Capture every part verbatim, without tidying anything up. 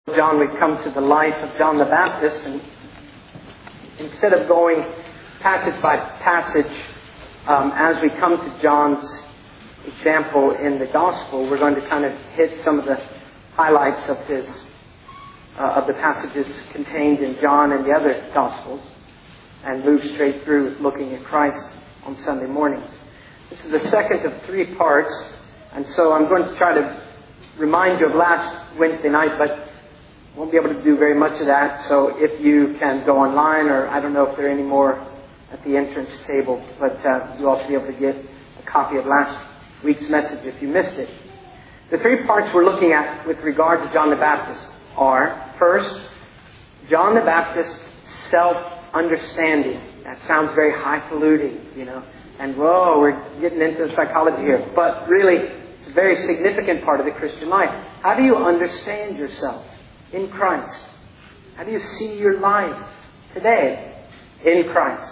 John, we come to the life of John the Baptist, and instead of going passage by passage, um, as we come to John's example in the Gospel, we're going to kind of hit some of the highlights of his uh, of the passages contained in John and the other Gospels, and move straight through with looking at Christ on Sunday mornings. This is the second of three parts, and so I'm going to try to remind you of last Wednesday night, but won't be able to do very much of that. So if you can go online, or I don't know if there are any more at the entrance table, but uh, you'll also be able to get a copy of last week's message if you missed it. The three parts we're looking at with regard to John the Baptist are, first, John the Baptist's self-understanding. That sounds very highfalutin, you know, and whoa, we're getting into the psychology here. But really, it's a very significant part of the Christian life. How do you understand yourself in Christ? How do you see your life today in Christ?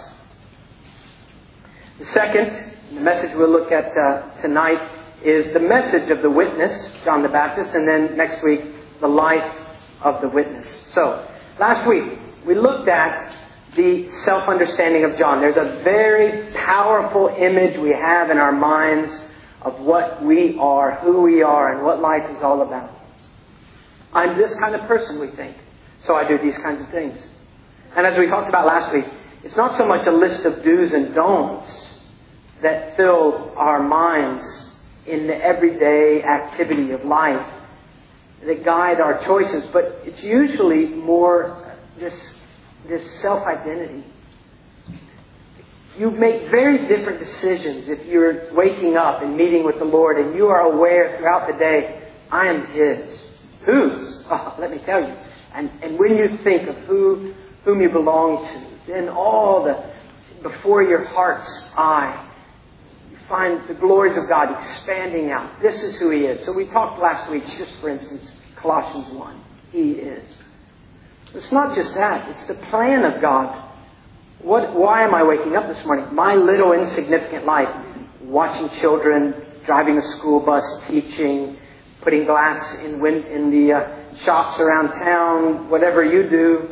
The second, the message we'll look at uh, tonight, is the message of the witness, John the Baptist, and then next week, the life of the witness. So, last week, we looked at the self-understanding of John. There's a very powerful image we have in our minds of what we are, who we are, and what life is all about. I'm this kind of person, we think, so I do these kinds of things. And as we talked about last week, it's not so much a list of do's and don'ts that fill our minds in the everyday activity of life that guide our choices, but it's usually more this, this self-identity. You make very different decisions if you're waking up and meeting with the Lord and you are aware throughout the day, I am His. Whose? Oh, let me tell you. And and when you think of who whom you belong to, then all the before your heart's eye, you find the glories of God expanding out. This is who He is. So we talked last week, just for instance, Colossians one. He is. It's not just that. It's the plan of God. What? Why am I waking up this morning? My little insignificant life. Watching children, driving a school bus, teaching, putting glass in wind, in the uh, shops around town, whatever you do.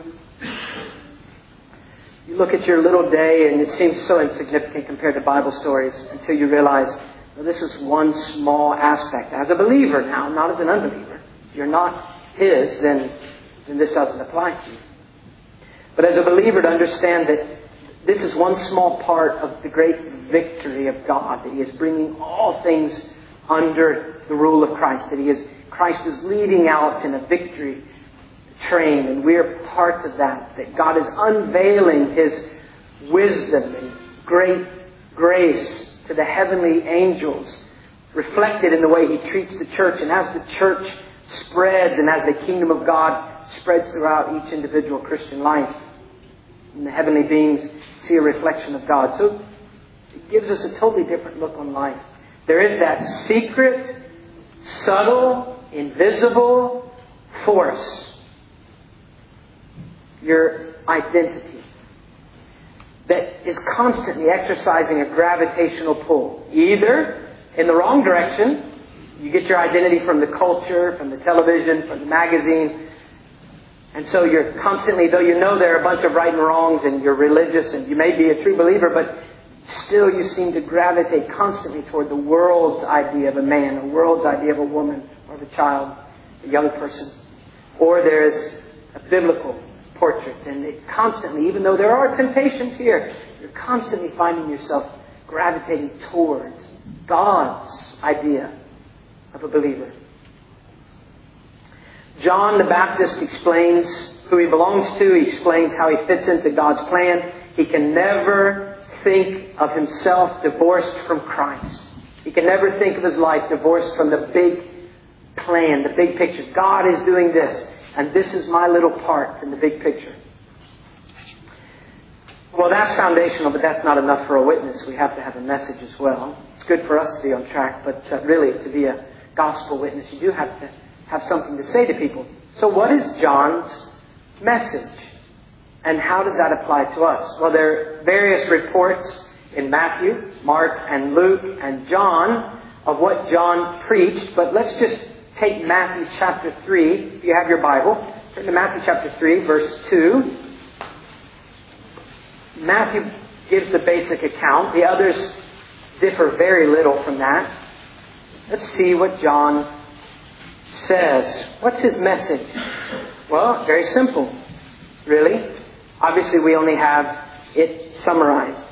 You look at your little day and it seems so insignificant compared to Bible stories until you realize, well, this is one small aspect. As a believer now, not as an unbeliever. If you're not His, then, then this doesn't apply to you. But as a believer, to understand that this is one small part of the great victory of God, that He is bringing all things under the rule of Christ, that He is, Christ is leading out in a victory train, and we're parts of that, that God is unveiling His wisdom and great grace to the heavenly angels, reflected in the way He treats the church, and as the church spreads and as the kingdom of God spreads throughout each individual Christian life, and the heavenly beings see a reflection of God. So it gives us a totally different look on life. There is that secret, subtle, invisible force. Your identity. That is constantly exercising a gravitational pull. Either in the wrong direction. You get your identity from the culture, from the television, from the magazine. And so you're constantly, though you know there are a bunch of right and wrongs and you're religious and you may be a true believer, but still you seem to gravitate constantly toward the world's idea of a man, the world's idea of a woman, or of a child, a young person. Or there's a biblical portrait. And it constantly, even though there are temptations here, you're constantly finding yourself gravitating towards God's idea of a believer. John the Baptist explains who he belongs to. He explains how he fits into God's plan. He can never think of himself divorced from Christ. He can never think of his life divorced from the big plan, the big picture. God is doing this, and this is my little part in the big picture. Well, that's foundational, but that's not enough for a witness. We have to have a message as well. It's good for us to be on track, but uh, really to be a gospel witness, you do have to have something to say to people. So what is John's message? And how does that apply to us? Well, there are various reports in Matthew, Mark, and Luke, and John of what John preached. But let's just take Matthew chapter three, if you have your Bible, turn to Matthew chapter three, verse two. Matthew gives the basic account. The others differ very little from that. Let's see what John says. What's his message? Well, very simple, really. Obviously, we only have it summarized.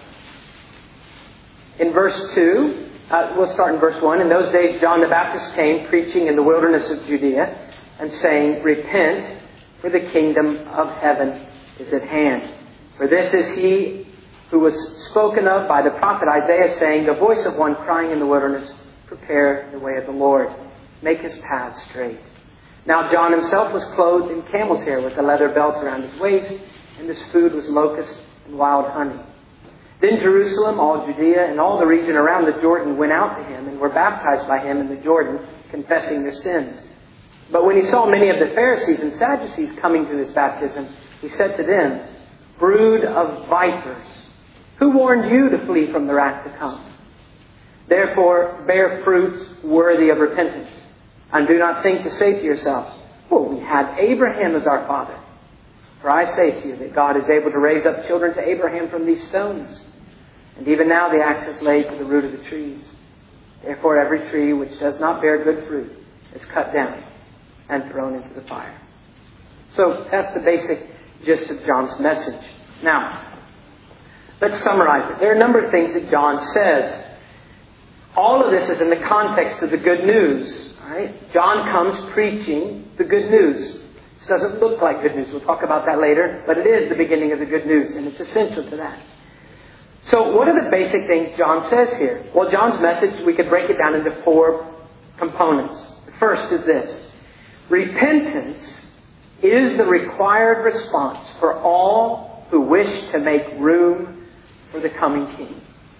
In verse two, uh, we'll start in verse one. In those days, John the Baptist came preaching in the wilderness of Judea and saying, "Repent, for the kingdom of heaven is at hand. For this is he who was spoken of by the prophet Isaiah, saying, the voice of one crying in the wilderness, prepare the way of the Lord. Make his path straight." Now John himself was clothed in camel's hair with a leather belt around his waist, and his food was locusts and wild honey. Then Jerusalem, all Judea, and all the region around the Jordan went out to him and were baptized by him in the Jordan, confessing their sins. But when he saw many of the Pharisees and Sadducees coming to his baptism, he said to them, "Brood of vipers, who warned you to flee from the wrath to come? Therefore bear fruits worthy of repentance. And do not think to say to yourselves, 'Well, we had Abraham as our father.' For I say to you that God is able to raise up children to Abraham from these stones. And even now the axe is laid to the root of the trees. Therefore every tree which does not bear good fruit is cut down and thrown into the fire." So that's the basic gist of John's message. Now, let's summarize it. There are a number of things that John says. All of this is in the context of the good news. Right? John comes preaching the good news. This doesn't look like good news. We'll talk about that later. But it is the beginning of the good news, and it's essential to that. So what are the basic things John says here? Well, John's message, we could break it down into four components. The first is this. Repentance is the required response for all who wish to make room for the coming King.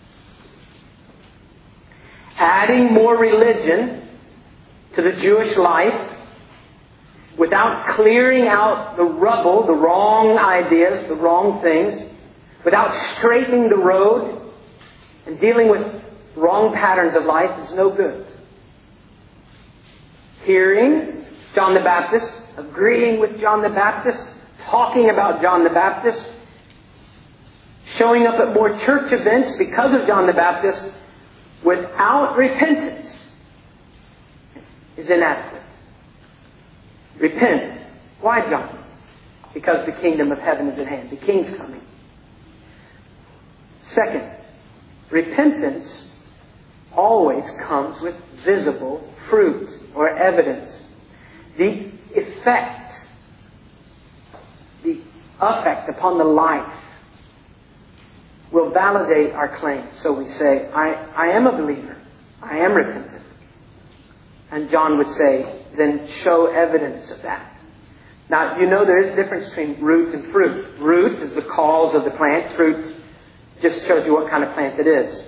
Adding more religion to the Jewish life without clearing out the rubble, the wrong ideas, the wrong things, without straightening the road and dealing with wrong patterns of life is no good. Hearing John the Baptist, agreeing with John the Baptist, talking about John the Baptist, showing up at more church events because of John the Baptist without repentance is inadequate. Repent. Why, John? Because the kingdom of heaven is at hand. The King's coming. Second, repentance always comes with visible fruit or evidence. The effect, the effect upon the life will validate our claim. So we say, I, I am a believer. I am repentant. And John would say, then show evidence of that. Now, you know there is a difference between root and fruit. Root is the cause of the plant. Fruit just shows you what kind of plant it is.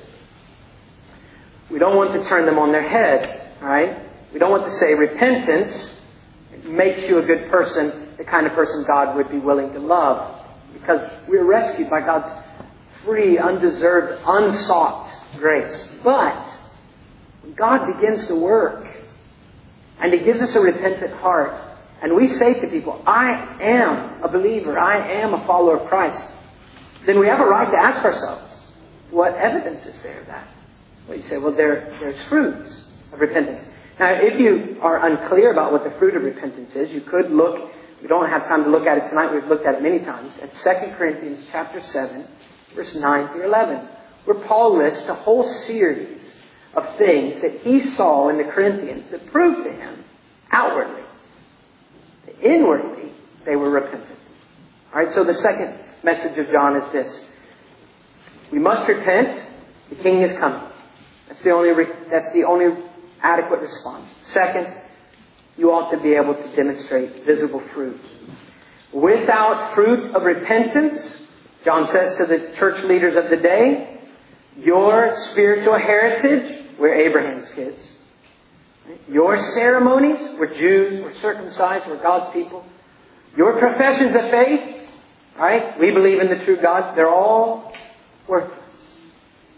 We don't want to turn them on their head, right? We don't want to say repentance makes you a good person, the kind of person God would be willing to love. Because we're rescued by God's free, undeserved, unsought grace. But when God begins to work and He gives us a repentant heart, and we say to people, I am a believer, I am a follower of Christ, then we have a right to ask ourselves, what evidence is there of that? Well, you say, well, there, there's fruits of repentance. Now, if you are unclear about what the fruit of repentance is, you could look, we don't have time to look at it tonight, we've looked at it many times, at Second Corinthians chapter seven, verse nine through eleven, where Paul lists a whole series of things that he saw in the Corinthians that proved to him outwardly, that inwardly, they were repentant. All right, so the second message of John is this. We must repent. The King is coming. That's the only, re- that's the only adequate response. Second, you ought to be able to demonstrate visible fruit. Without fruit of repentance, John says to the church leaders of the day, your spiritual heritage, we're Abraham's kids. Your ceremonies, we're Jews, we're circumcised, we're God's people. Your professions of faith, right? We believe in the true God. They're all worthless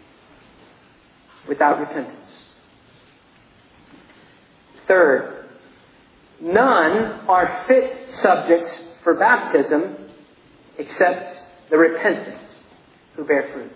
without repentance. Third, none are fit subjects for baptism except the repentant who bear fruit.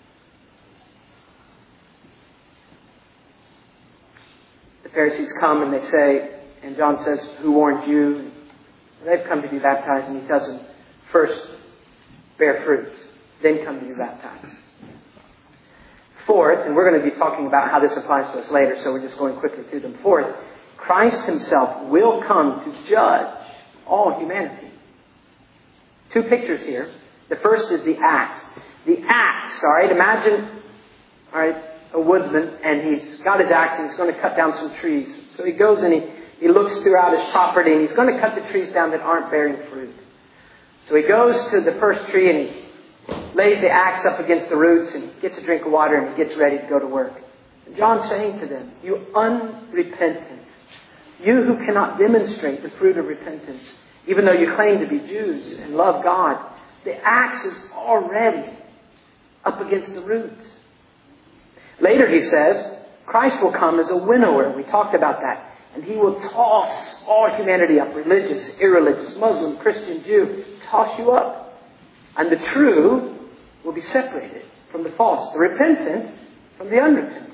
The Pharisees come and they say, and John says, who warned you? They've come to be baptized, and he tells them, first bear fruit, then come to be baptized. Fourth, and we're going to be talking about how this applies to us later, so we're just going quickly through them. Fourth, Christ himself will come to judge all humanity. Two pictures here. The first is the axe. The axe, all right, imagine, all right, a woodsman, and he's got his axe and he's going to cut down some trees. So he goes and he, he looks throughout his property and he's going to cut the trees down that aren't bearing fruit. So he goes to the first tree and he lays the axe up against the roots and gets a drink of water and he gets ready to go to work. And John's saying to them, you unrepentant, you who cannot demonstrate the fruit of repentance, even though you claim to be Jews and love God, the axe is already up against the roots. Later he says, Christ will come as a winnower. We talked about that. And he will toss all humanity up, religious, irreligious, Muslim, Christian, Jew, toss you up. And the true will be separated from the false, the repentant from the unrepentant.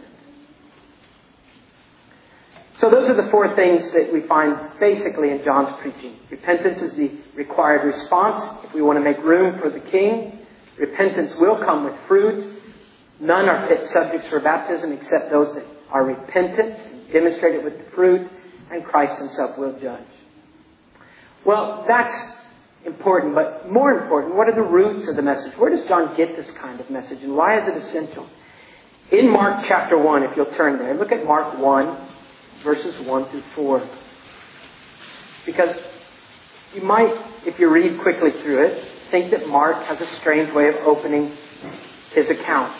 So those are the four things that we find basically in John's preaching. Repentance is the required response if we want to make room for the King. Repentance will come with fruit. None are fit subjects for baptism except those that are repentant and demonstrate it with the fruit, and Christ himself will judge. Well, that's important, but more important, what are the roots of the message? Where does John get this kind of message, and why is it essential? In Mark chapter one, if you'll turn there, look at Mark one, verses one through four. Because you might, if you read quickly through it, think that Mark has a strange way of opening his account.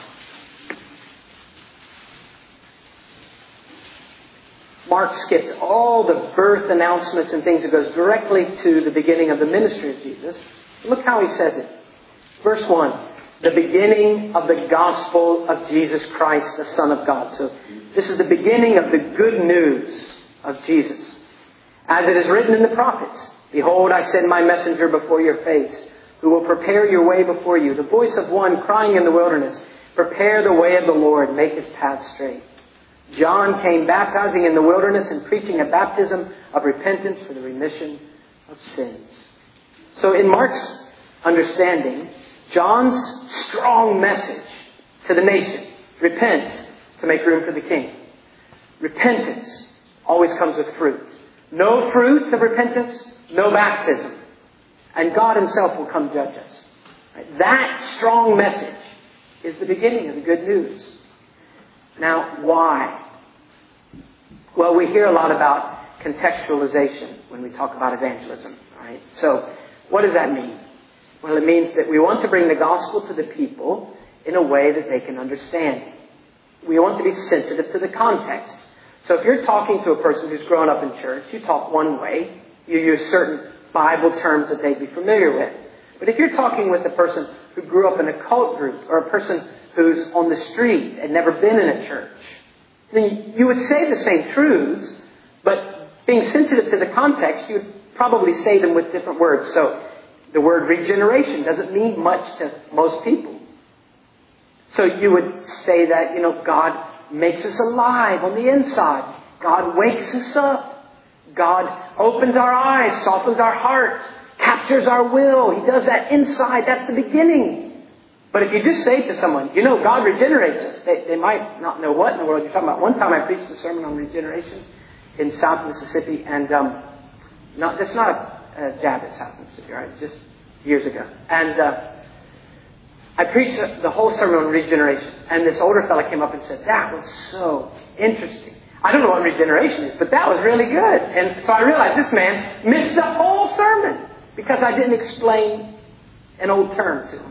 Mark skips all the birth announcements and things. It goes directly to the beginning of the ministry of Jesus. Look how he says it. Verse one, the beginning of the gospel of Jesus Christ, the Son of God. So this is the beginning of the good news of Jesus. As it is written in the prophets, behold, I send my messenger before your face, who will prepare your way before you. The voice of one crying in the wilderness, prepare the way of the Lord, make his path straight. John came baptizing in the wilderness and preaching a baptism of repentance for the remission of sins. So in Mark's understanding, John's strong message to the nation, repent to make room for the King. Repentance always comes with fruit. No fruit of repentance, no baptism. And God himself will come judge us. Right? That strong message is the beginning of the good news. Now, why? Well, we hear a lot about contextualization when we talk about evangelism. Right? So, what does that mean? Well, it means that we want to bring the gospel to the people in a way that they can understand. We want to be sensitive to the context. So if you're talking to a person who's grown up in church, you talk one way. You use certain Bible terms that they'd be familiar with. But if you're talking with a person who grew up in a cult group, or a person who's on the street and never been in a church, then you would say the same truths, but being sensitive to the context, you would probably say them with different words. So the word regeneration doesn't mean much to most people. So you would say that, you know, God makes us alive on the inside. God wakes us up. God opens our eyes, softens our heart, captures our will. He does that inside. That's the beginning. But if you just say to someone, you know, God regenerates us, they, they might not know what in the world you're talking about. One time I preached a sermon on regeneration in South Mississippi, and um, not, that's not a, a jab at South Mississippi, right? Just years ago. And uh, I preached the whole sermon on regeneration, and this older fellow came up and said, that was so interesting. I don't know what regeneration is, but that was really good. And so I realized this man missed the whole sermon because I didn't explain an old term to him.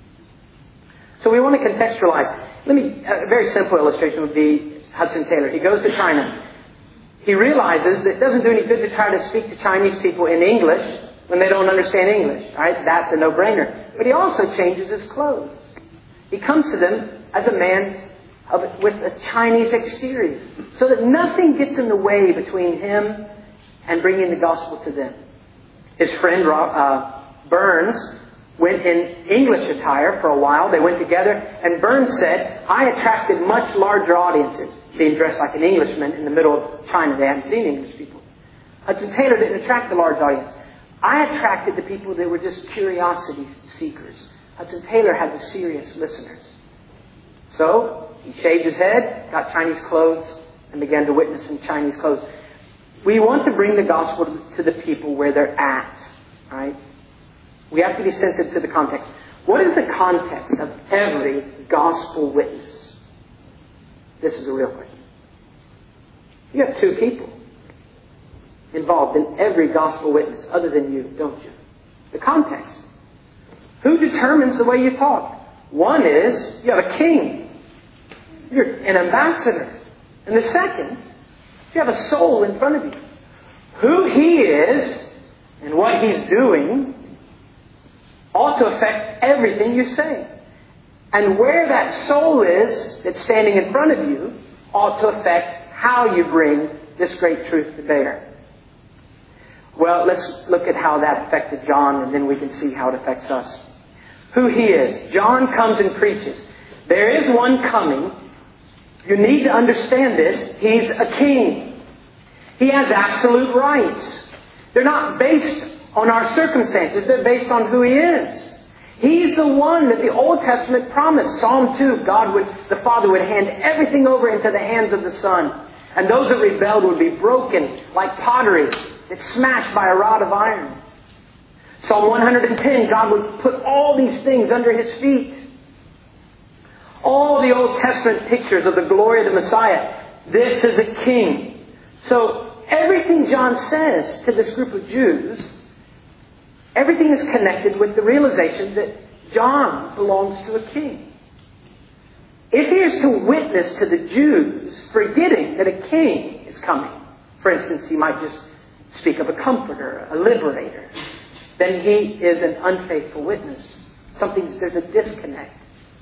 So we want to contextualize. Let me, a very simple illustration would be Hudson Taylor. He goes to China. He realizes that it doesn't do any good to try to speak to Chinese people in English when they don't understand English. Right? That's a no-brainer. But he also changes his clothes. He comes to them as a man of, with a Chinese exterior, so that nothing gets in the way between him and bringing the gospel to them. His friend uh, Burns went in English attire for a while. They went together, and Burns said, I attracted much larger audiences, being dressed like an Englishman in the middle of China. They hadn't seen English people. Hudson Taylor didn't attract the large audience. I attracted the people that were just curiosity seekers. Hudson Taylor had the serious listeners. So he shaved his head, got Chinese clothes, and began to witness in Chinese clothes. We want to bring the gospel to the people where they're at, right? We have to be sensitive to the context. What is the context of every gospel witness? This is a real question. You have two people involved in every gospel witness other than you, don't you? The context. Who determines the way you talk? One is you have a king. You're an ambassador. And the second, you have a soul in front of you. Who he is and what he's doing ought to affect everything you say. And where that soul is that's standing in front of you ought to affect how you bring this great truth to bear. Well, let's look at how that affected John, and then we can see how it affects us. Who he is. John comes and preaches. There is one coming. You need to understand this. He's a king. He has absolute rights. They're not based on our circumstances. They're based on who he is. He's the one that the Old Testament promised. Psalm two, God would, the Father would hand everything over into the hands of the Son. And those that rebelled would be broken like pottery. It's smashed by a rod of iron. Psalm one hundred ten, God would put all these things under his feet. All the Old Testament pictures of the glory of the Messiah. This is a king. So everything John says to this group of Jews, everything is connected with the realization that John belongs to a king. If he is to witness to the Jews, forgetting that a king is coming, for instance, he might just speak of a comforter, a liberator, then he is an unfaithful witness. Something, there's a disconnect.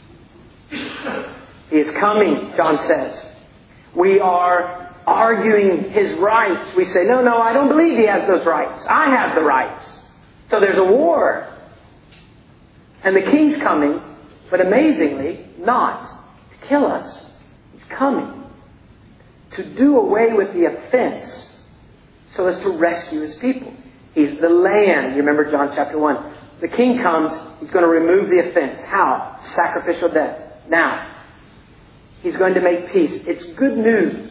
He is coming, John says. We are arguing his rights. We say, no, no, I don't believe he has those rights. I have the rights. So there's a war. And the king's coming, but amazingly, not to kill us. He's coming to do away with the offense so as to rescue his people. He's the Lamb. You remember John chapter one. The king comes, he's going to remove the offense. How? Sacrificial death. Now, he's going to make peace. It's good news.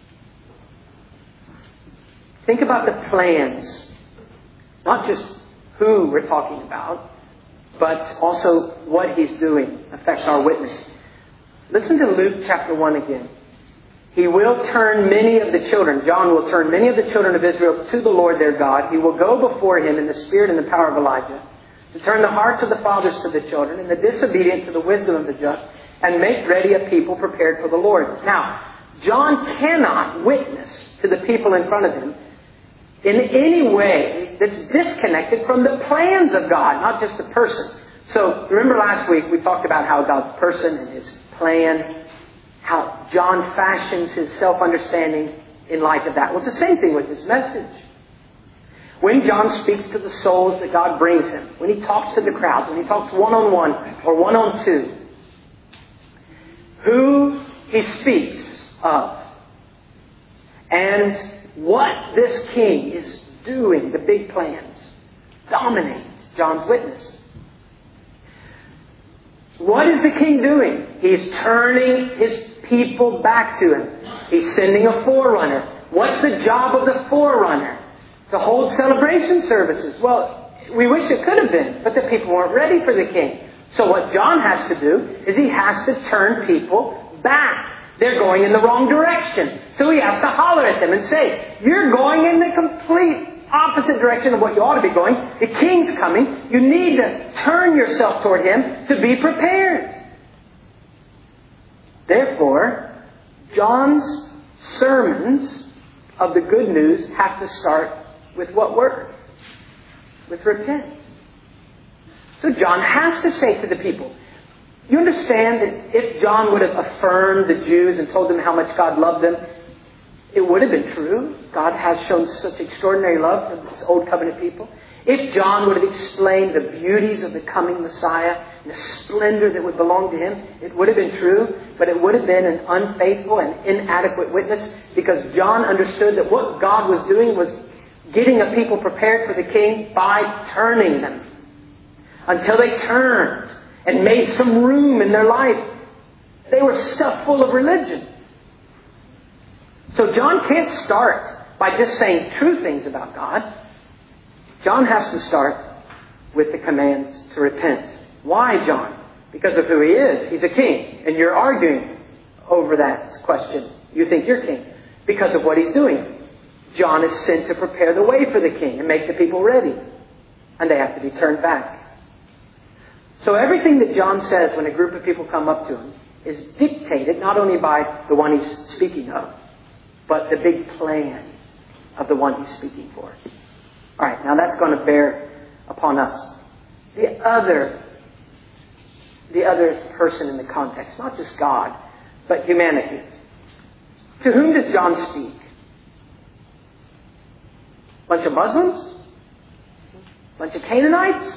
Think about the plans. Not just who we're talking about, but also what he's doing affects our witness. Listen to Luke chapter one again. He will turn many of the children, John will turn many of the children of Israel to the Lord their God. He will go before him in the spirit and the power of Elijah, to turn the hearts of the fathers to the children, and the disobedient to the wisdom of the just, and make ready a people prepared for the Lord. Now, John cannot witness to the people in front of him in any way that's disconnected from the plans of God, not just the person. So, remember last week we talked about how God's person and his plan, how John fashions his self-understanding in light of that. Well, it's the same thing with this message. When John speaks to the souls that God brings him, when he talks to the crowds, when he talks one-on-one or one-on-two, who he speaks of, and what this king is doing, the big plans, dominates John's witness. What is the king doing? He's turning his people back to him. He's sending a forerunner. What's the job of the forerunner? To hold celebration services. Well, we wish it could have been, but the people weren't ready for the king. So what John has to do is he has to turn people back. They're going in the wrong direction. So he has to holler at them and say, you're going in the complete opposite direction of what you ought to be going. The king's coming. You need to turn yourself toward him to be prepared. Therefore, John's sermons of the good news have to start with what word? With repent. So John has to say to the people, you understand that if John would have affirmed the Jews and told them how much God loved them, it would have been true. God has shown such extraordinary love for His Old Covenant people. If John would have explained the beauties of the coming Messiah and the splendor that would belong to Him, it would have been true, but it would have been an unfaithful and inadequate witness, because John understood that what God was doing was getting a people prepared for the King by turning them. Until they turned and made some room in their life, they were stuffed full of religion. So John can't start by just saying true things about God. John has to start with the command to repent. Why, John? Because of who he is. He's a king. And you're arguing over that question. You think you're king. Because of what he's doing. John is sent to prepare the way for the king and make the people ready. And they have to be turned back. So everything that John says when a group of people come up to him is dictated not only by the one he's speaking of, but the big plan of the one he's speaking for. All right, now that's going to bear upon us. The other, the other person in the context, not just God, but humanity. To whom does John speak? Bunch of Muslims? Bunch of Canaanites?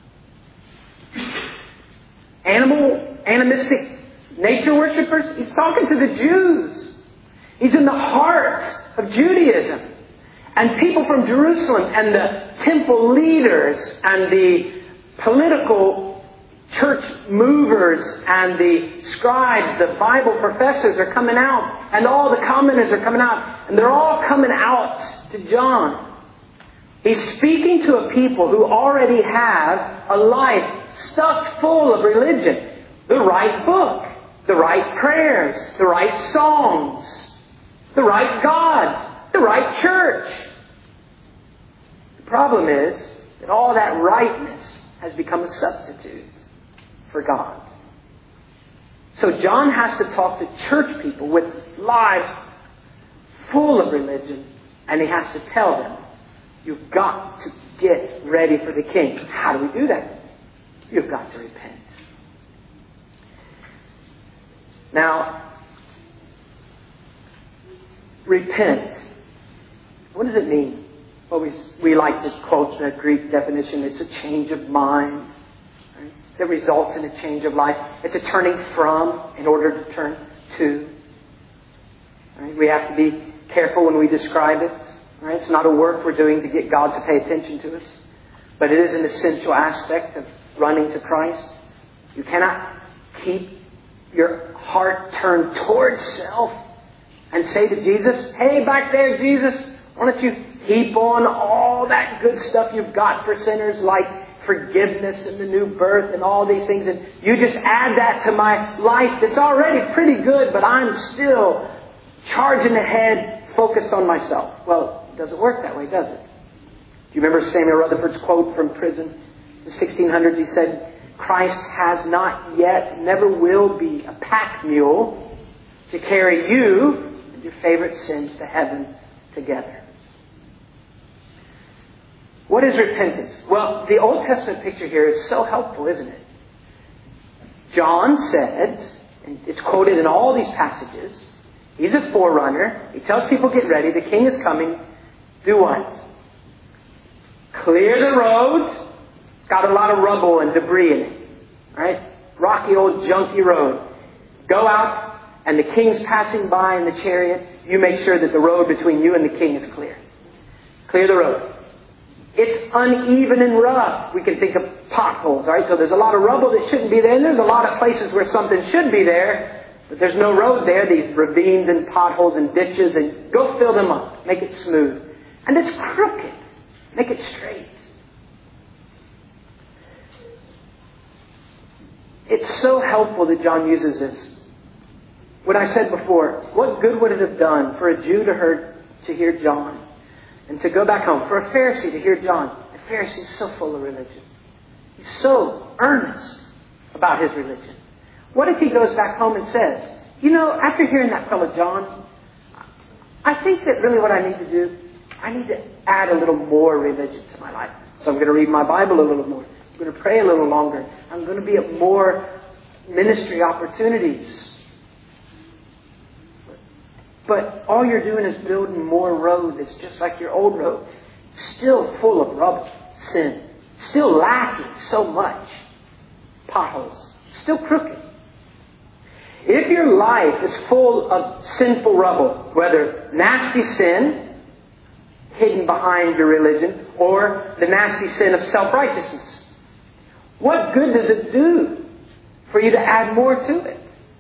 Animal, animistic nature worshippers? He's talking to the Jews. He's in the heart of Judaism. And people from Jerusalem and the temple leaders and the political church movers and the scribes, the Bible professors are coming out. And all the commenters are coming out. And they're all coming out to John. He's speaking to a people who already have a life stuffed full of religion. The right book, the right prayers, the right songs, the right God, the right church. The problem is that all that rightness has become a substitute for God. So John has to talk to church people with lives full of religion, and he has to tell them, you've got to get ready for the King. How do we do that? You've got to repent. Now, repent. What does it mean? Well, we, we like to quote the Greek definition. It's a change of mind, right, that results in a change of life. It's a turning from in order to turn to. Right? We have to be careful when we describe it. Right? It's not a work we're doing to get God to pay attention to us. But it is an essential aspect of running to Christ. You cannot keep your heart turned towards self and say to Jesus, hey, back there, Jesus, why don't you heap on all that good stuff you've got for sinners, like forgiveness and the new birth and all these things, and you just add that to my life that's already pretty good, but I'm still charging ahead, focused on myself. Well, it doesn't work that way, does it? Do you remember Samuel Rutherford's quote from prison? In the sixteen hundreds, he said, Christ has not yet, never will be a pack mule to carry you and your favorite sins to heaven together. What is repentance? Well, the Old Testament picture here is so helpful, isn't it? John said, and it's quoted in all these passages, he's a forerunner. He tells people, get ready. The King is coming. Do what? Clear the road. It's got a lot of rubble and debris in it. Right? Rocky old junky road. Go out, and the King's passing by in the chariot. You make sure that the road between you and the King is clear. Clear the road. It's uneven and rough. We can think of potholes, right? So there's a lot of rubble that shouldn't be there, and there's a lot of places where something should be there, but there's no road there. These ravines and potholes and ditches, and go fill them up. Make it smooth. And it's crooked. Make it straight. It's so helpful that John uses this. What I said before, what good would it have done for a Jew to hear, to hear John and to go back home? For a Pharisee to hear John. The Pharisee is so full of religion. He's so earnest about his religion. What if he goes back home and says, you know, after hearing that fellow John, I think that really what I need to do, I need to add a little more religion to my life. So I'm going to read my Bible a little more. I'm going to pray a little longer. I'm going to be at more ministry opportunities. But all you're doing is building more road that's just like your old road. Still full of rubble, sin. Still lacking so much. Potholes. Still crooked. If your life is full of sinful rubble, whether nasty sin hidden behind your religion or the nasty sin of self-righteousness, what good does it do for you to add more to it?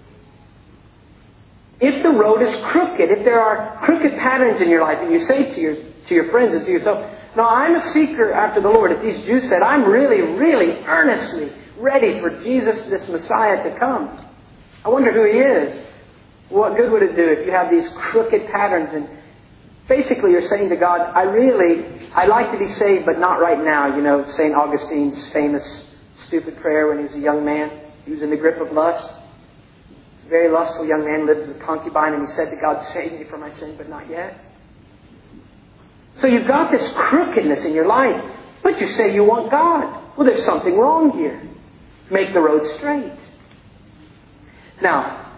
If the road is crooked, if there are crooked patterns in your life, and you say to your to your friends and to yourself, no, I'm a seeker after the Lord. If these Jews said, I'm really, really earnestly ready for Jesus, this Messiah, to come. I wonder who He is. What good would it do if you have these crooked patterns? And basically you're saying to God, I really, I'd like to be saved, but not right now. You know, Saint Augustine's famous stupid prayer when he was a young man. He was in the grip of lust. A very lustful young man, lived with a concubine, and he said to God, save me from my sin, but not yet. So you've got this crookedness in your life, but you say you want God. Well, there's something wrong here. Make the road straight. Now,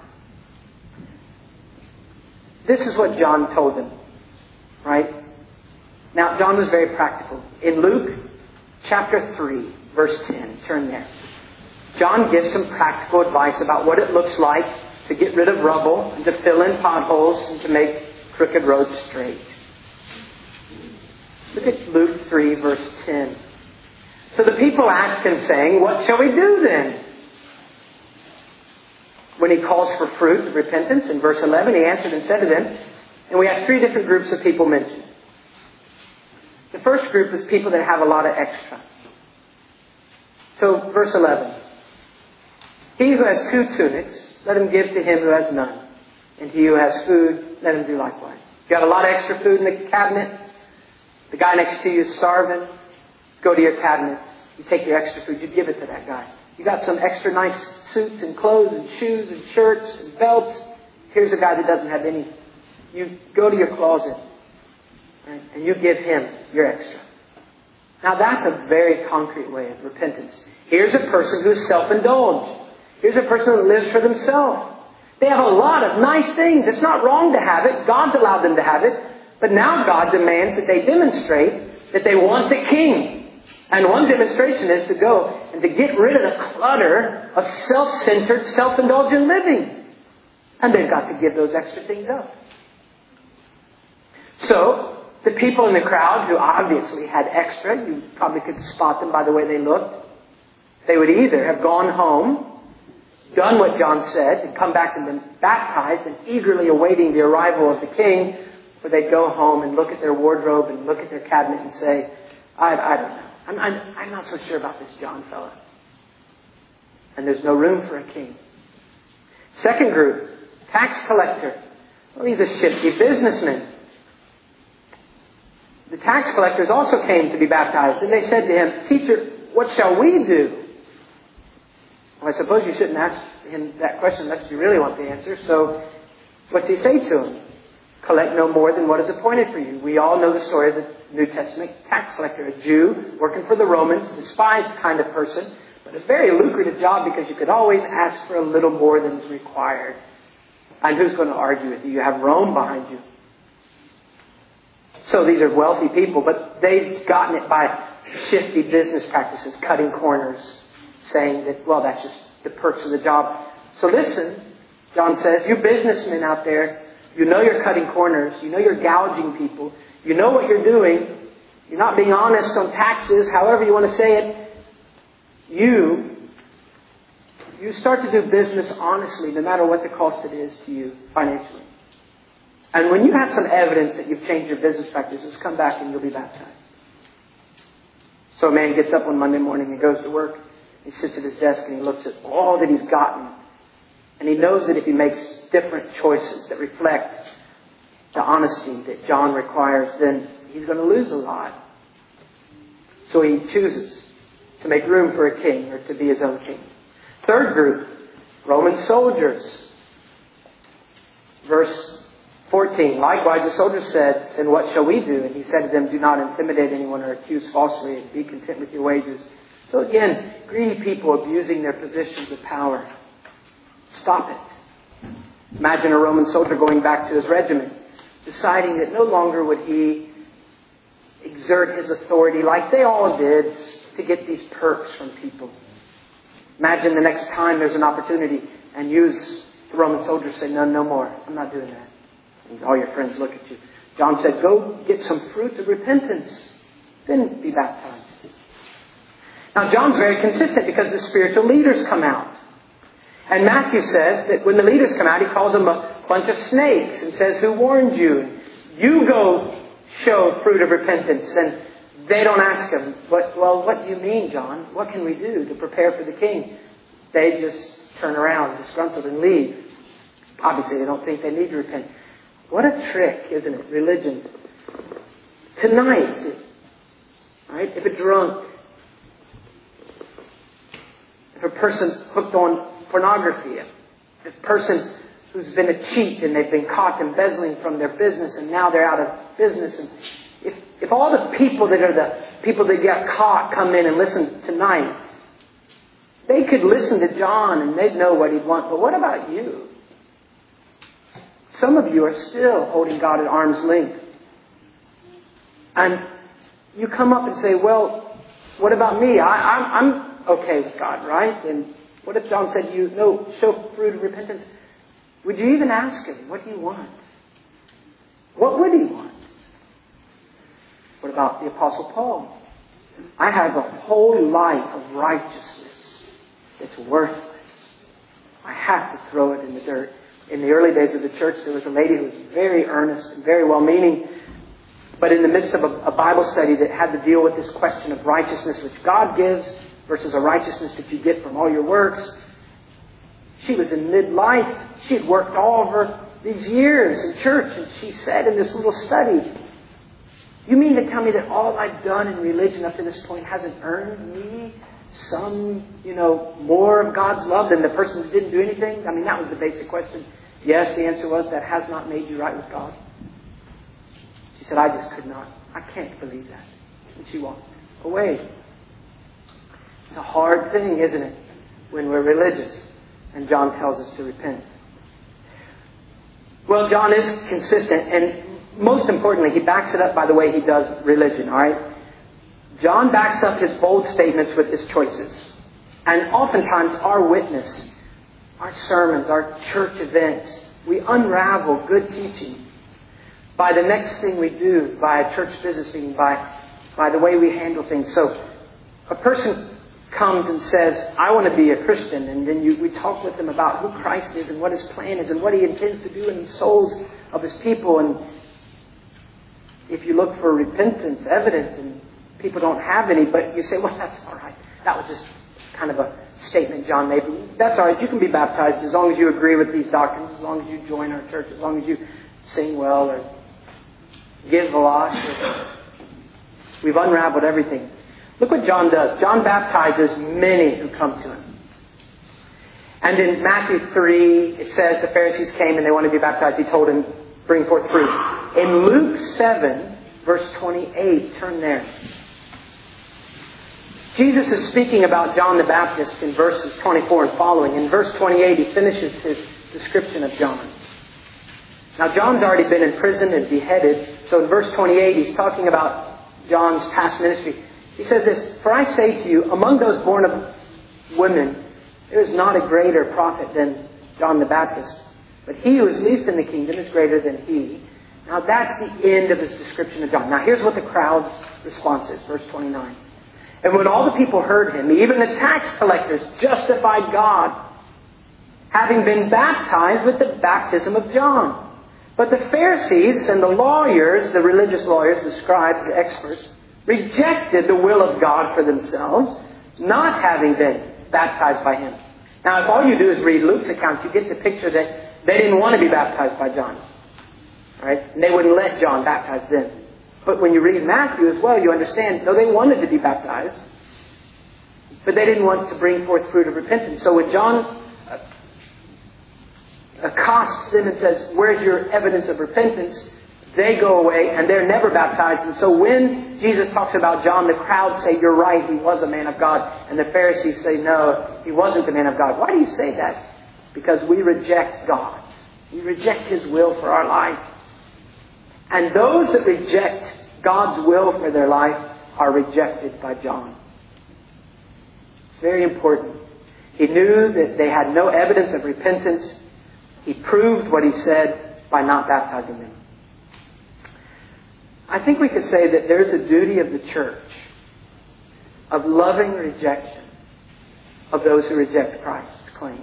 this is what John told them, right? Now, John was very practical. In Luke chapter three, verse ten, turn there. John gives some practical advice about what it looks like to get rid of rubble and to fill in potholes and to make crooked roads straight. Look at Luke three, verse ten. So the people asked him, saying, what shall we do then? When he calls for fruit of repentance, in verse eleven, he answered and said to them, and we have three different groups of people mentioned. The first group is people that have a lot of extra. So, verse eleven. He who has two tunics, let him give to him who has none. And he who has food, let him do likewise. You got a lot of extra food in the cabinet? The guy next to you is starving. Go to your cabinets. You take your extra food. You give it to that guy. You got some extra nice suits and clothes and shoes and shirts and belts. Here's a guy that doesn't have any. You go to your closet, right, and you give him your extra. Now that's a very concrete way of repentance. Here's a person who's self-indulged. Here's a person that lives for themselves. They have a lot of nice things. It's not wrong to have it. God's allowed them to have it. But now God demands that they demonstrate that they want the King. And one demonstration is to go and to get rid of the clutter of self-centered, self-indulgent living. And they've got to give those extra things up. So, the people in the crowd who obviously had extra, you probably could spot them by the way they looked. They would either have gone home, done what John said, and come back and been baptized and eagerly awaiting the arrival of the King, or they'd go home and look at their wardrobe and look at their cabinet and say, I, I don't know. I'm, I'm, I'm not so sure about this John fella. And there's no room for a king. Second group, tax collector. Well, he's a shifty businessman. The tax collectors also came to be baptized, and they said to him, Teacher, what shall we do? Well, I suppose you shouldn't ask him that question unless you really want the answer. So, what's he say to him? Collect no more than what is appointed for you. We all know the story of the New Testament tax collector, a Jew working for the Romans, despised kind of person, but a very lucrative job because you could always ask for a little more than is required. And who's going to argue with you? You have Rome behind you. So these are wealthy people, but they've gotten it by shifty business practices, cutting corners, saying that, well, that's just the perks of the job. So listen, John says, you businessmen out there, you know you're cutting corners. You know you're gouging people. You know what you're doing. You're not being honest on taxes, however you want to say it. You, you start to do business honestly, no matter what the cost it is to you financially. And when you have some evidence that you've changed your business practices, come back and you'll be baptized. So a man gets up on Monday morning and goes to work. He sits at his desk and he looks at all that he's gotten. And he knows that if he makes different choices that reflect the honesty that John requires, then he's going to lose a lot. So he chooses to make room for a king or to be his own king. Third group, Roman soldiers. Verse fourteen, likewise the soldiers said, and what shall we do? And he said to them, do not intimidate anyone or accuse falsely, and be content with your wages. So again, greedy people abusing their positions of power. Stop it. Imagine a Roman soldier going back to his regiment. deciding that no longer would he exert his authority like they all did to get these perks from people. Imagine the next time there's an opportunity and you as the Roman soldiers say, no, no more. I'm not doing that. And all your friends look at you. John said, go get some fruit of repentance. Then be baptized. Now John's very consistent because the spiritual leaders come out. And Matthew says that when the leaders come out, he calls them a bunch of snakes and says, who warned you? You go show fruit of repentance. And they don't ask him, what, well, what do you mean, John? What can we do to prepare for the king? They just turn around disgruntled and leave. Obviously, they don't think they need to repent. What a trick, isn't it? Religion. Tonight, right? If a drunk, if a person hooked on pornography, a person who's been a cheat and they've been caught embezzling from their business and now they're out of business. And if, if all the people that are the people that get caught come in and listen tonight, they could listen to John and they'd know what he'd want. But what about you? Some of you are still holding God at arm's length. And you come up and say, well, what about me? I, I'm, I'm okay with God, right? And what if John said to you, no, show fruit of repentance? Would you even ask him, what do you want? What would he want? What about the Apostle Paul? I have a whole life of righteousness that's worthless. I have to throw it in the dirt. In the early days of the church, there was a lady who was very earnest and very well-meaning, but in the midst of a, a Bible study that had to deal with this question of righteousness which God gives versus a righteousness that you get from all your works. She was in midlife. She had worked all over these years in church, and she said in this little study, you mean to tell me that all I've done in religion up to this point hasn't earned me some, you know, more of God's love than the person who didn't do anything? I mean, that was the basic question. Yes, the answer was, that has not made you right with God. She said, I just could not. I can't believe that. And she walked away. It's a hard thing, isn't it, when we're religious and John tells us to repent. Well, John is consistent, and most importantly, he backs it up by the way he does religion, all right? John backs up his bold statements with his choices. And oftentimes our witness, our sermons, our church events, we unravel good teaching by the next thing we do, by a church business meeting, by, by the way we handle things. So a person comes and says, I want to be a Christian, and then you, we talk with them about who Christ is and what his plan is and what he intends to do in the souls of his people. And if you look for repentance evidence and people don't have any, but you say, well, that's all right. That was just kind of a statement John made. That's all right. You can be baptized as long as you agree with these doctrines, as long as you join our church, as long as you sing well or give a lot. We've unraveled everything. Look what John does. John baptizes many who come to him. And in Matthew three, it says the Pharisees came and they wanted to be baptized. He told them, bring forth fruit. In Luke seven, verse twenty-eight, turn there. Jesus is speaking about John the Baptist in verses twenty-four and following. In verse twenty-eight, he finishes his description of John. Now, John's already been in prison and beheaded. So in verse twenty-eight, he's talking about John's past ministry. He says this, for I say to you, among those born of women, there is not a greater prophet than John the Baptist. But he who is least in the kingdom is greater than he. Now that's the end of his description of John. Now here's what the crowd's response is. Verse twenty-nine. And when all the people heard him, even the tax collectors justified God, having been baptized with the baptism of John. But the Pharisees and the lawyers, the religious lawyers, the scribes, the experts, rejected the will of God for themselves, not having been baptized by him. Now, if all you do is read Luke's account, you get the picture that they didn't want to be baptized by John. All right? And they wouldn't let John baptize them. But when you read Matthew as well, you understand, no, they wanted to be baptized, but they didn't want to bring forth fruit of repentance. So when John accosts them and says, where's your evidence of repentance? They go away and they're never baptized. And so when Jesus talks about John, the crowd say, you're right, he was a man of God. And the Pharisees say, no, he wasn't the man of God. Why do you say that? Because we reject God. We reject his will for our life. And those that reject God's will for their life are rejected by John. It's very important. He knew that they had no evidence of repentance. He proved what he said by not baptizing them. I think we could say that there's a duty of the church of loving rejection of those who reject Christ's claims.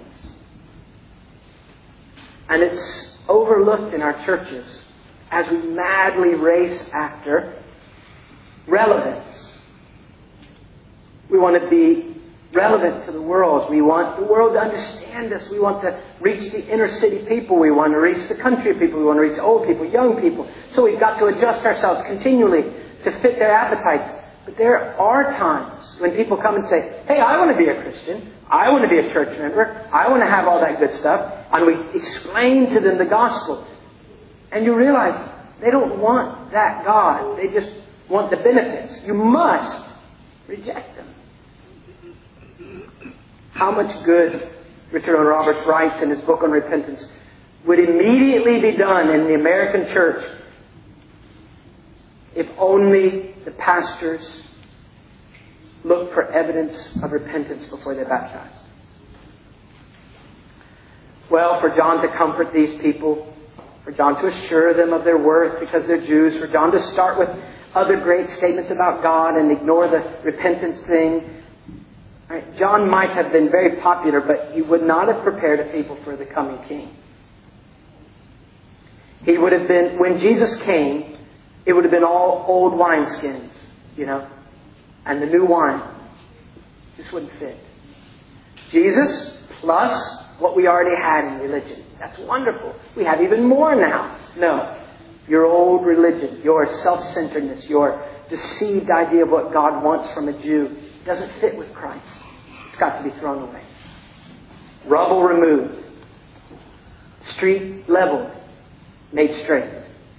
And it's overlooked in our churches as we madly race after relevance. We want to be relevant to the world. We want the world to understand us. We want to reach the inner city people. We want to reach the country people. We want to reach old people, young people. So we've got to adjust ourselves continually to fit their appetites. But there are times when people come and say, hey, I want to be a Christian. I want to be a church member. I want to have all that good stuff. And we explain to them the gospel. And you realize they don't want that God. They just want the benefits. You must reject them. How much good, Richard Owen Roberts writes in his book on repentance, would immediately be done in the American church if only the pastors looked for evidence of repentance before they baptized. Well, for John to comfort these people, for John to assure them of their worth because they're Jews, for John to start with other great statements about God and ignore the repentance thing. Right? John might have been very popular, but he would not have prepared a people for the coming king. He would have been, when Jesus came, it would have been all old wineskins, you know, and the new wine just wouldn't fit. Jesus plus what we already had in religion. That's wonderful. We have even more now. No. Your old religion, your self-centeredness, your deceived idea of what God wants from a Jew doesn't fit with Christ. It's got to be thrown away. Rubble removed. Street leveled. Made straight.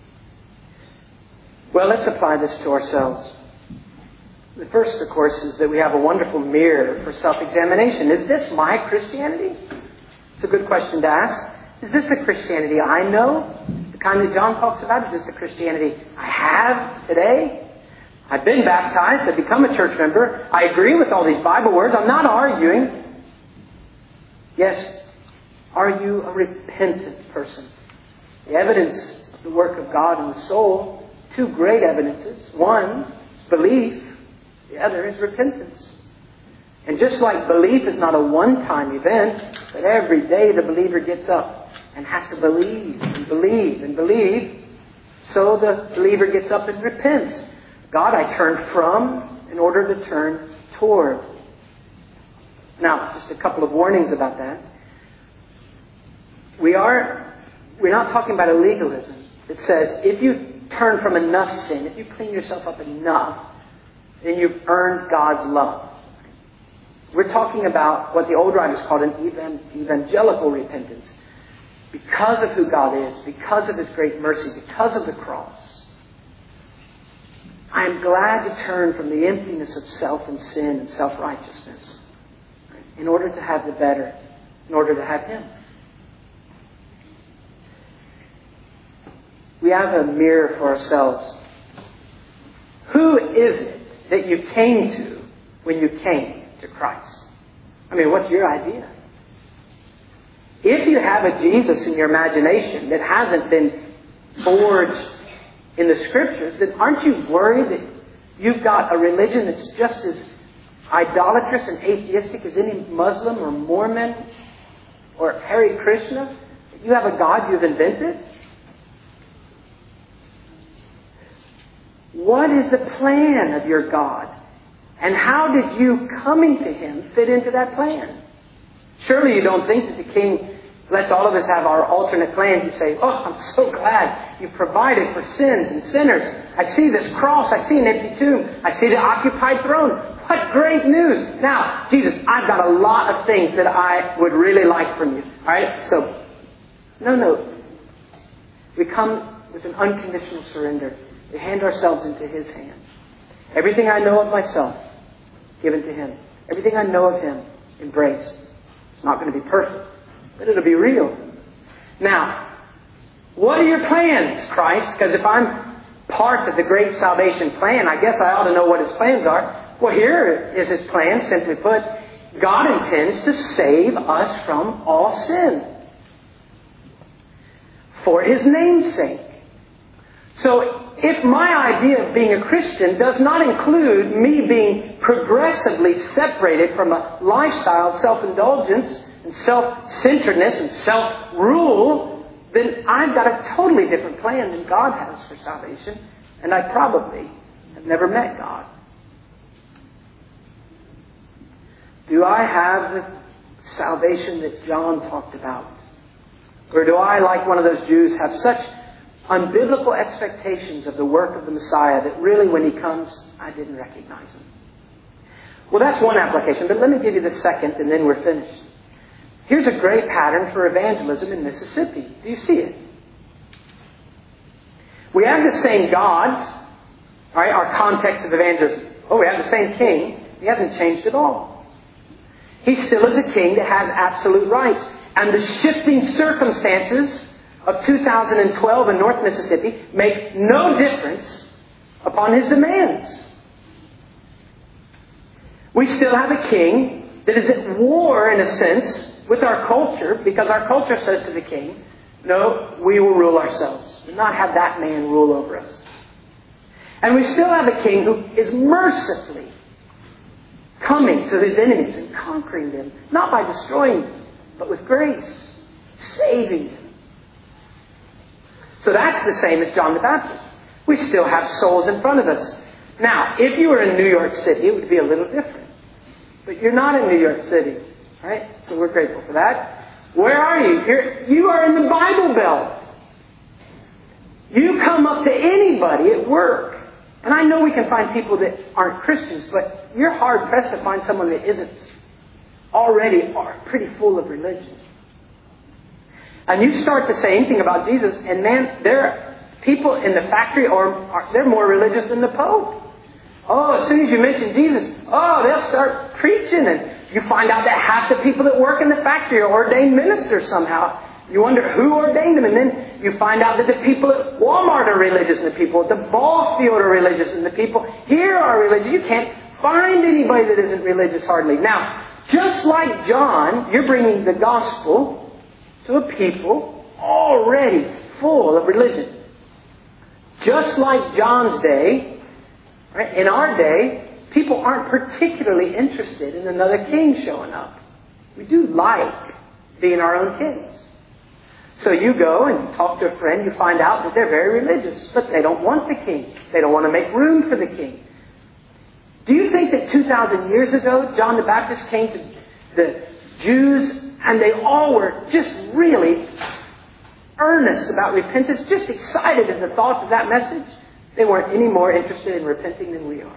Well, let's apply this to ourselves. The first, of course, is that we have a wonderful mirror for self-examination. Is this my Christianity? It's a good question to ask. Is this the Christianity I know? The kind that John talks about? Is this the Christianity I have today? I've been baptized. I've become a church member. I agree with all these Bible words. I'm not arguing. Yes. Are you a repentant person? The evidence of the work of God in the soul. Two great evidences. One is belief. The other is repentance. And just like belief is not a one-time event, but every day the believer gets up and has to believe and believe and believe, so the believer gets up and repents. God, I turn from in order to turn toward. Now, just a couple of warnings about that. We are, we're not talking about a legalism that says if you turn from enough sin, if you clean yourself up enough, then you've earned God's love. We're talking about what the old writers called an evangelical repentance. Because of who God is, because of His great mercy, because of the cross. I am glad to turn from the emptiness of self and sin and self-righteousness in order to have the better, in order to have Him. We have a mirror for ourselves. Who is it that you came to when you came to Christ? I mean, what's your idea? If you have a Jesus in your imagination that hasn't been forged in the Scriptures, then aren't you worried that you've got a religion that's just as idolatrous and atheistic as any Muslim or Mormon or Hare Krishna? You have a God you've invented? What is the plan of your God? And how did you coming to Him fit into that plan? Surely you don't think that the King lets all of us have our alternate plans and say, oh, I'm so glad you provided for sins and sinners. I see this cross. I see an empty tomb. I see the occupied throne. What great news. Now, Jesus, I've got a lot of things that I would really like from you. All right? So, no, no. We come with an unconditional surrender. We hand ourselves into His hands. Everything I know of myself, given to Him. Everything I know of Him, embraced. It's not going to be perfect, but it'll be real. Now, What are your plans, Christ? Because if I'm part of the great salvation plan, I guess I ought to know what His plans are. Well, here is His plan, simply put. God intends to save us from all sin. For His name's sake. So, if my idea of being a Christian does not include me being progressively separated from a lifestyle of self-indulgence and self-centeredness and self-rule, then I've got a totally different plan than God has for salvation, and I probably have never met God. Do I have the salvation that John talked about? Or do I, like one of those Jews, have such unbiblical expectations of the work of the Messiah that really when He comes, I didn't recognize Him? Well, that's one application, but let me give you the second and then we're finished. Here's a great pattern for evangelism in Mississippi. Do you see it? We have the same gods, right? Our context of evangelism. Oh, we have the same king. He hasn't changed at all. He still is a king that has absolute rights. And the shifting circumstances of two thousand twelve in North Mississippi make no difference upon His demands. We still have a king that is at war, in a sense, with our culture, because our culture says to the king, no, we will rule ourselves. Do not have that man rule over us. And we still have a king who is mercifully coming to his enemies and conquering them, not by destroying them, but with grace, saving them. So that's the same as John the Baptist. We still have souls in front of us. Now, if you were in New York City, it would be a little different. But you're not in New York City, right? So we're grateful for that. Where are you? You're, you are in the Bible Belt. You come up to anybody at work. And I know we can find people that aren't Christians, but you're hard-pressed to find someone that isn't already are pretty full of religion. And you start to say anything about Jesus, and man, there are people in the factory, or are, they're more religious than the Pope. Oh, as soon as you mention Jesus, oh, they'll start preaching, and you find out that half the people that work in the factory are ordained ministers somehow. You wonder who ordained them, and then you find out that the people at Walmart are religious, and the people at the ball field are religious, and the people here are religious. You can't find anybody that isn't religious hardly. Now, just like John, you're bringing the gospel to a people already full of religion. Just like John's day, right, in our day, people aren't particularly interested in another king showing up. We do like being our own kings. So you go and talk to a friend, you find out that they're very religious, but they don't want the king. They don't want to make room for the king. Do you think that two thousand years ago, John the Baptist came to the Jews and they all were just really earnest about repentance, just excited at the thought of that message? They weren't any more interested in repenting than we are.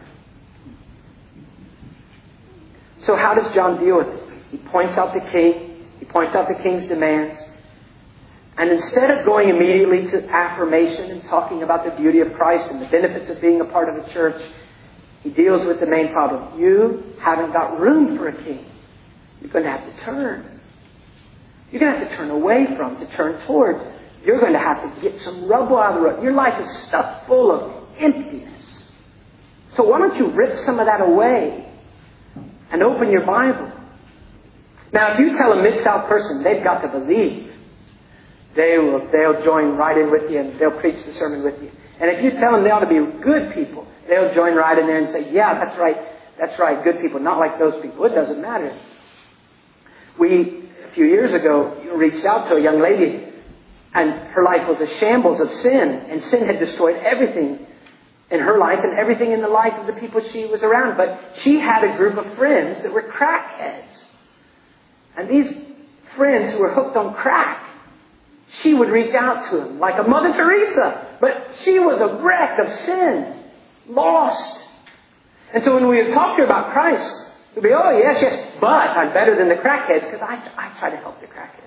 So how does John deal with it? He points out the king. He points out the king's demands. And instead of going immediately to affirmation and talking about the beauty of Christ and the benefits of being a part of the church, he deals with the main problem. You haven't got room for a king. You're going to have to turn. You're going to have to turn away from, to turn toward. You're going to have to get some rubble out of the road. Your life is stuffed full of emptiness. So why don't you rip some of that away and open your Bible? Now, if you tell a Mid-South person they've got to believe, They will, they'll join right in with you and they'll preach the sermon with you. And if you tell them they ought to be good people, they'll join right in there and say, yeah, that's right, that's right, good people, not like those people. It doesn't matter. We, a few years ago, reached out to a young lady and her life was a shambles of sin, and sin had destroyed everything in her life and everything in the life of the people she was around. But she had a group of friends that were crackheads. And these friends who were hooked on crack, she would reach out to him like a Mother Teresa. But she was a wreck of sin. Lost. And so when we would talk to her about Christ, we'd be, oh yes, yes, but I'm better than the crackheads because I, I try to help the crackheads.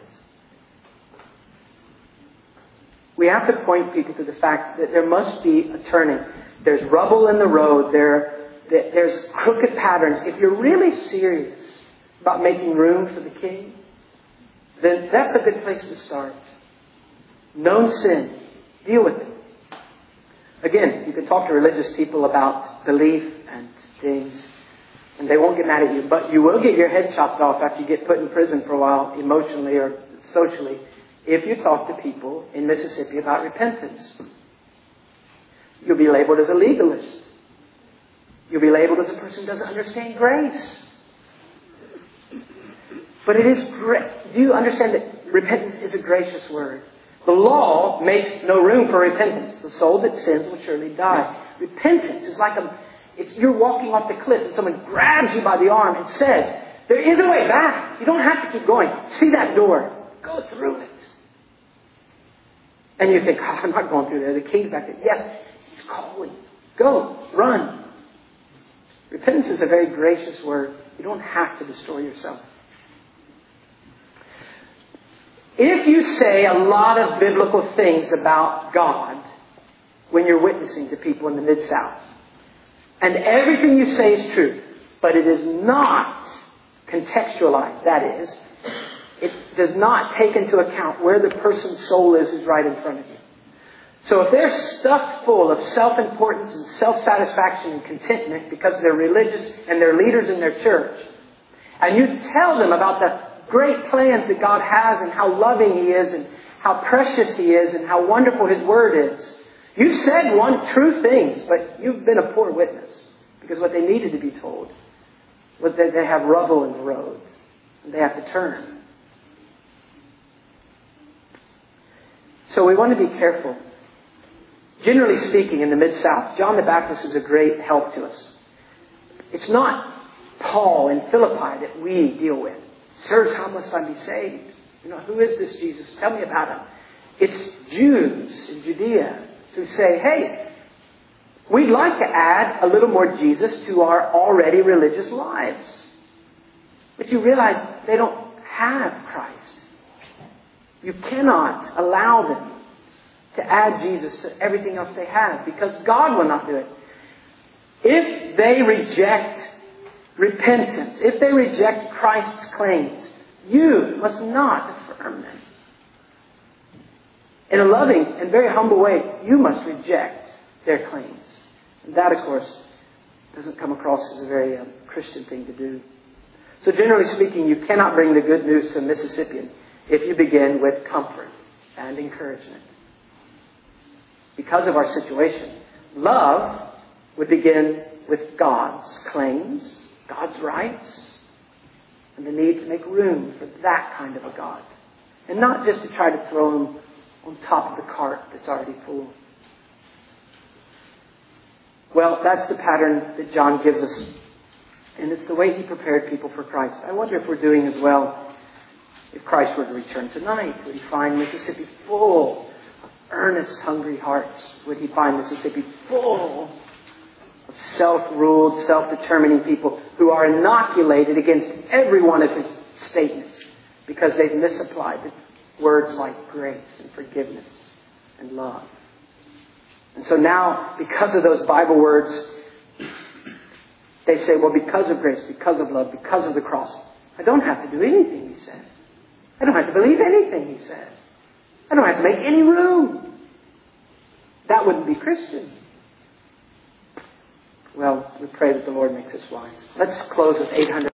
We have to point people to the fact that there must be a turning. There's rubble in the road. There, there's crooked patterns. If you're really serious about making room for the King, then that's a good place to start. Known sin. Deal with it. Again, you can talk to religious people about belief and things, and they won't get mad at you. But you will get your head chopped off after you get put in prison for a while, emotionally or socially, if you talk to people in Mississippi about repentance. You'll be labeled as a legalist. You'll be labeled as a person who doesn't understand grace. But it is great. Do you understand that repentance is a gracious word? The law makes no room for repentance. The soul that sins will surely die. Repentance is like a, it's you're walking off the cliff and someone grabs you by the arm and says, there is a way back. You don't have to keep going. See that door. Go through it. And you think, oh, I'm not going through there. The king's back there. Yes, he's calling. Go. Run. Repentance is a very gracious word. You don't have to destroy yourself. If you say a lot of biblical things about God when you're witnessing to people in the Mid-South, and everything you say is true, but it is not contextualized, that is, it does not take into account where the person's soul is who's right in front of you. So if they're stuffed full of self-importance and self-satisfaction and contentment because they're religious and they're leaders in their church, and you tell them about the great plans that God has and how loving He is and how precious He is and how wonderful His Word is. You've said one true things, but you've been a poor witness because what they needed to be told was that they have rubble in the roads and they have to turn. So we want to be careful. Generally speaking, in the Mid-South, John the Baptist is a great help to us. It's not Paul in Philippi that we deal with. Sirs, how must I be saved? You know, who is this Jesus? Tell me about Him. It's Jews in Judea who say, hey, we'd like to add a little more Jesus to our already religious lives. But you realize they don't have Christ. You cannot allow them to add Jesus to everything else they have because God will not do it. If they reject repentance, if they reject Christ's claims, you must not affirm them. In a loving and very humble way, you must reject their claims. And that, of course, doesn't come across as a very uh, Christian thing to do. So generally speaking, you cannot bring the good news to a Mississippian if you begin with comfort and encouragement. Because of our situation, love would begin with God's claims, God's rights, and the need to make room for that kind of a God. And not just to try to throw Him on top of the cart that's already full. Well, that's the pattern that John gives us. And it's the way he prepared people for Christ. I wonder if we're doing as well. If Christ were to return tonight, would He find Mississippi full of earnest, hungry hearts? Would He find Mississippi full of self-ruled, self-determining people who are inoculated against every one of His statements because they've misapplied the words like grace and forgiveness and love? And so now, because of those Bible words, they say, well, because of grace, because of love, because of the cross, I don't have to do anything He says. I don't have to believe anything He says. I don't have to make any room. That wouldn't be Christian. Well, we pray that the Lord makes us wise. Let's close with eight hundred.